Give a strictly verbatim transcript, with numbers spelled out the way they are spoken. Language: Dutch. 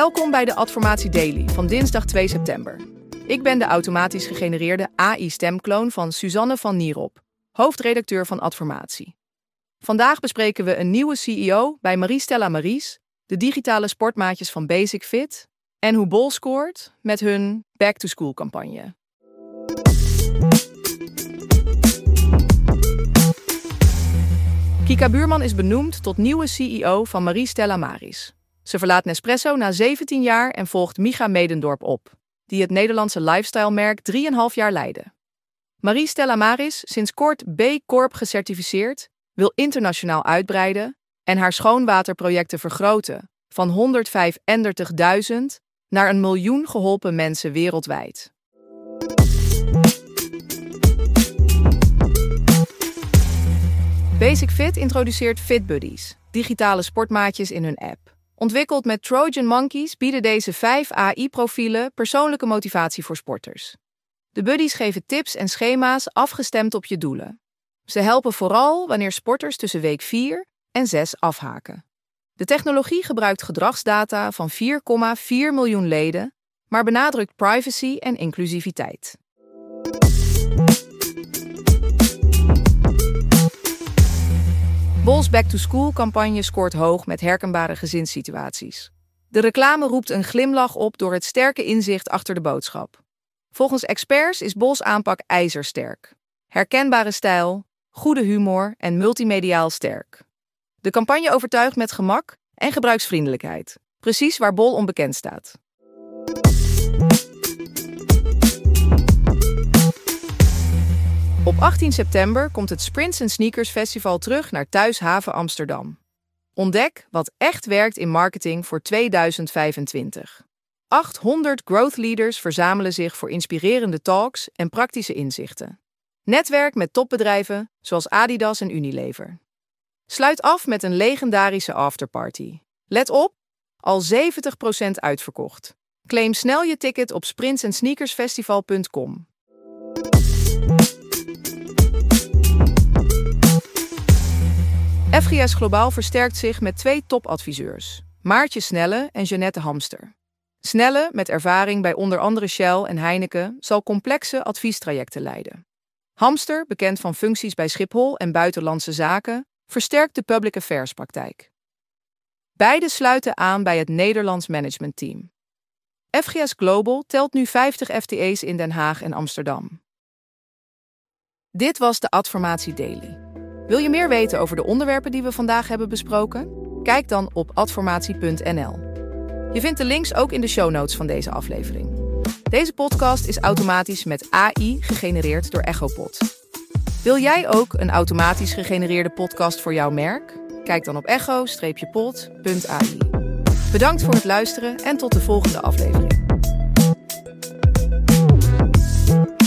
Welkom bij de Adformatie Daily van dinsdag twee september. Ik ben de automatisch gegenereerde A I-stemkloon van Suzanne van Nierop, hoofdredacteur van Adformatie. Vandaag bespreken we een nieuwe C E O bij Marie-Stella Maries, de digitale sportmaatjes van Basic-Fit en hoe Bol scoort met hun Back-to-School-campagne. Kika Buurman is benoemd tot nieuwe C E O van Marie-Stella Maries. Ze verlaat Nespresso na zeventien jaar en volgt Micha Medendorp op, die het Nederlandse lifestyle-merk drieënhalf jaar leidde. Marie-Stella Maries, sinds kort B Corp gecertificeerd, wil internationaal uitbreiden en haar schoonwaterprojecten vergroten van honderdvijfendertigduizend naar een miljoen geholpen mensen wereldwijd. Basic-Fit introduceert FitBuddies, digitale sportmaatjes in hun app. Ontwikkeld met Trojan Monkeys bieden deze vijf A I-profielen persoonlijke motivatie voor sporters. De buddies geven tips en schema's afgestemd op je doelen. Ze helpen vooral wanneer sporters tussen week vier en zes afhaken. De technologie gebruikt gedragsdata van vier komma vier miljoen leden, maar benadrukt privacy en inclusiviteit. Bol's Back-to-School-campagne scoort hoog met herkenbare gezinssituaties. De reclame roept een glimlach op door het sterke inzicht achter de boodschap. Volgens experts is Bol's aanpak ijzersterk. Herkenbare stijl, goede humor en multimediaal sterk. De campagne overtuigt met gemak en gebruiksvriendelijkheid. Precies waar Bol onbekend staat. Op achttien september komt het Sprints en Sneakers Festival terug naar Thuishaven Amsterdam. Ontdek wat echt werkt in marketing voor tweeduizend vijfentwintig. achthonderd growth leaders verzamelen zich voor inspirerende talks en praktische inzichten. Netwerk met topbedrijven zoals Adidas en Unilever. Sluit af met een legendarische afterparty. Let op, al zeventig procent uitverkocht. Claim snel je ticket op sprints en sneakers festival punt com. F G S Globaal versterkt zich met twee topadviseurs, Maartje Snelle en Jeannette Hamster. Snelle, met ervaring bij onder andere Shell en Heineken, zal complexe adviestrajecten leiden. Hamster, bekend van functies bij Schiphol en Buitenlandse Zaken, versterkt de public affairs praktijk. Beide sluiten aan bij het Nederlands managementteam. F G S Global telt nu vijftig F T E's in Den Haag en Amsterdam. Dit was de Adformatie Daily. Wil je meer weten over de onderwerpen die we vandaag hebben besproken? Kijk dan op adformatie punt n l. Je vindt de links ook in de show notes van deze aflevering. Deze podcast is automatisch met A I gegenereerd door Echopod. Wil jij ook een automatisch gegenereerde podcast voor jouw merk? Kijk dan op echo pod punt a i. Bedankt voor het luisteren en tot de volgende aflevering.